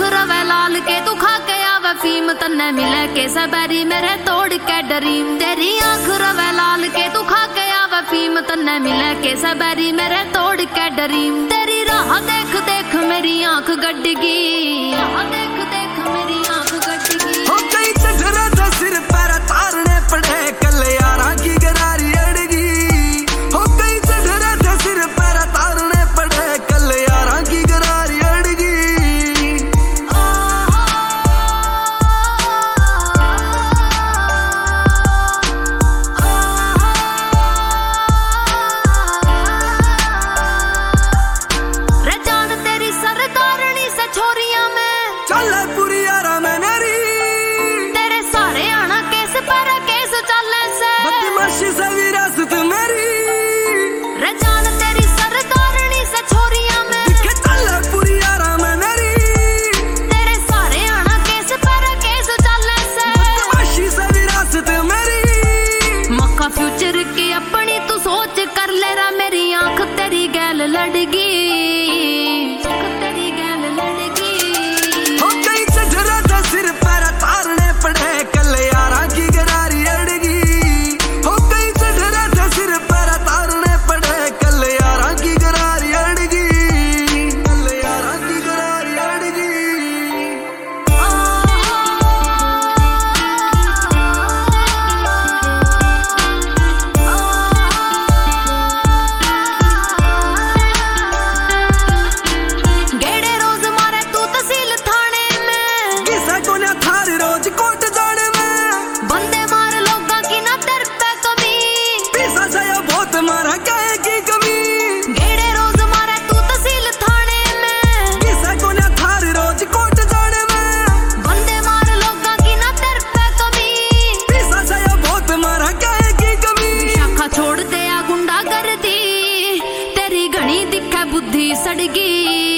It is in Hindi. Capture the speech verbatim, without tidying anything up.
रवे लाल के तू खा के आवे फीम तन्ने मिले के सबरी मेरे तोड़ के डरीम। तेरी आंख रवे लाल के तू खा के आवे फीम तन्ने मिले के सबरी मेरे तोड़ के डरीम। तेरी राह देख देख मेरी आंख गड्डगी, राह देख देख मेरी आंख गड्डगी। हो कई चढ़रा था सिर पर तारने पड़े कल यारा की गरारी अड़गी। हो कई चढ़रा था सिर पर तारने पड़े कल यारा की गरारी अड़गी। रे जान तेरी सरदारनी से छोरियां में चल पूरी यारा में मेरी तेरे सारे आना केस पर केस चले से बदमाशी से विरासत मेरी। रे जान तेरी सरदारनी से छोरियां में दिखे चल पूरी यारा में मेरी तेरे सारे आना केस पर केस चले से बदमाशी से विरासत मेरी। मक्का फ्यूचर की अपनी तू सोच कर ले रा मेरी आंख तेरी गैल लड़गी, आंख तेरी गैल लड़गी। हो कई चढ़रा था सिर पर तारने पड़े कल यारा की गरारी अड़गी। हो कई चढ़रा था सिर पर तारने पड़े कल यारा की गरारी अड़गी, कल यारा की गरारी अड़गी। गेड़े रोज मारे तू तहसील थाने में किसा को ना थार रोज कोट जाने में बंदे मार लोगा की ना तेर पे कमी। पीसा जाया बहुत मारा कहे की कमी। गेड़े रोज मारे तू तहसील थाने में किसा को ना थार रोज कोट जाने में बंदे मार लोगा की ना तेर पे कमी। पीसा जाया बहुत मारा कहे की कमी। शाखा छोड़ दे आ गुंडा कर दी तेरी घनी दिखे बुद्धि सड़गी।